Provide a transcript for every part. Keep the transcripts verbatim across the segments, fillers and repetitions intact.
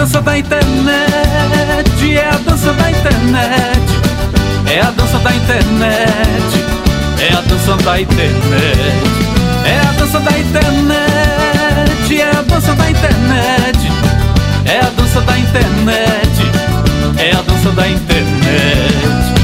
dança da internet, é a dança da internet, é a dança da internet, é a dança da internet, é a dança da internet, é a dança da internet, é a dança da internet, é a dança da internet.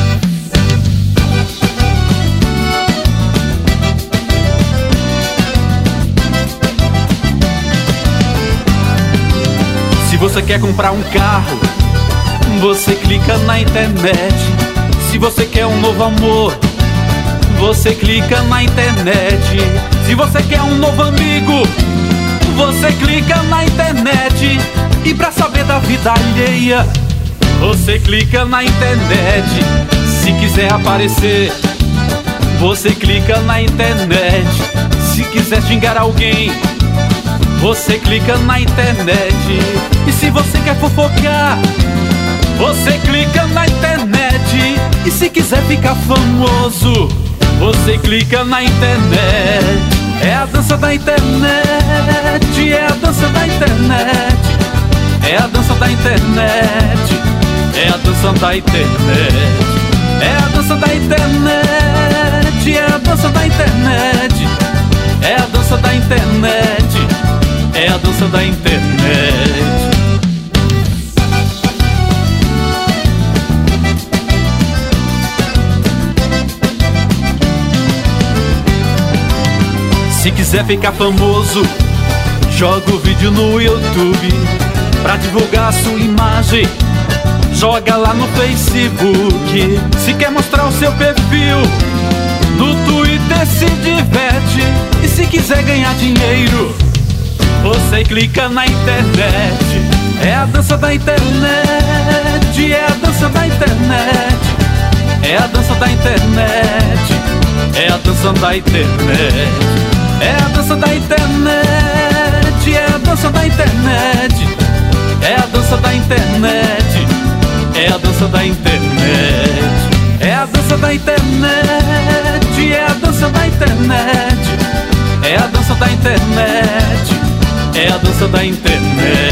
Se você quer comprar um carro, você clica na internet. Se você quer um novo amor, você clica na internet. Se você quer um novo amigo, você clica na internet. E pra saber da vida alheia, você clica na internet. Se quiser aparecer, você clica na internet. Se quiser xingar alguém, você clica na internet. E se você quer fofocar, você clica na internet. E se quiser ficar famoso, você clica na internet. É a dança da internet, é a dança da internet, é a dança da internet, é a dança da internet, é a dança da internet, é a dança da internet, é a dança da internet, é a dança da internet. Se quiser ficar famoso, joga o vídeo no YouTube. Pra divulgar a sua imagem, joga lá no Facebook. Se quer mostrar o seu perfil, no Twitter se diverte. E se quiser ganhar dinheiro, você clica na internet. É a dança da internet, é a dança da internet, é a dança da internet, é a dança da internet, é a dança da internet, é a dança da internet, é a dança da internet, é a dança da internet, é a dança da internet, é a dança da internet, é a dança da internet, é a dança da internet.